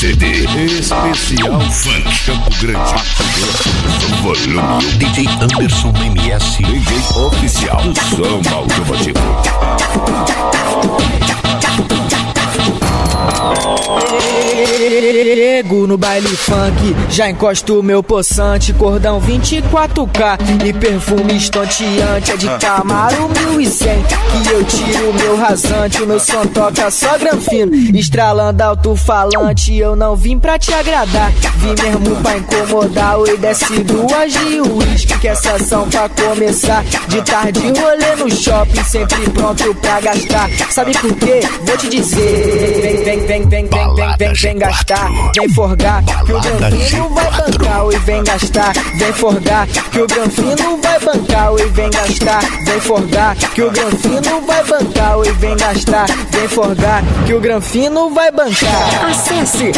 CD especial Funk Campo Grande. Volume DJ Anderson MS, DJ oficial do som automotivo. Chego no baile funk, já encosto o meu poçante, cordão 24K e perfume estonteante. É de Camaro 1100 que eu tiro o meu rasante. O meu som toca só granfino, estralando alto-falante. Eu não vim pra te agradar, vim mesmo pra incomodar. Oi, desce duas de uísque, que essa ação pra começar. De tarde rolê no shopping, sempre pronto pra gastar. Sabe por quê? Vou te dizer. Vem gastar, vem forgar, que o granfino vai bancar. Oi, vem gastar, vem forgar, que o granfino vai bancar. Oi, vem gastar, vem forgar, que o granfino vai bancar. Oi, vem gastar, vem forgar, que o granfino vai bancar. Acesse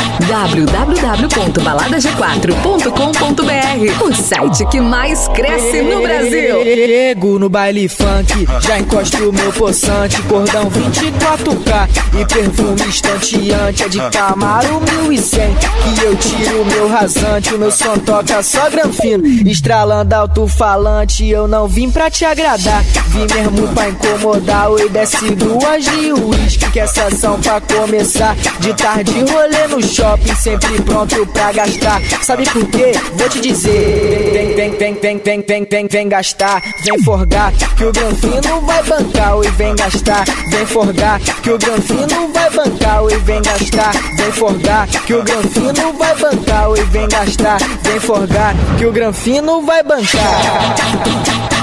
www.baladag4.com.br, o site que mais cresce no Brasil. Chego no baile funk, já encosto o meu poçante, cordão 24K e perfume estonteante. É de Camaro 1100 que eu tiro o meu rasante. O meu som toca só granfino, estralando alto-falante. Eu não vim pra te agradar, vim mesmo pra incomodar. Oi, desce duas de uísque, que essa ação pra começar. De tarde rolê no shopping, sempre pronto pra gastar. Sabe por quê? Vou te dizer. Vem gastar, vem forgar, que o granfino vai bancar. Oi, vem gastar, vem forgar, que o granfino vai bancar. Oi, vem gastar, vem forgar, que o granfino vai bancar. Oi, vem gastar, vem forgar, que o granfino vai bancar.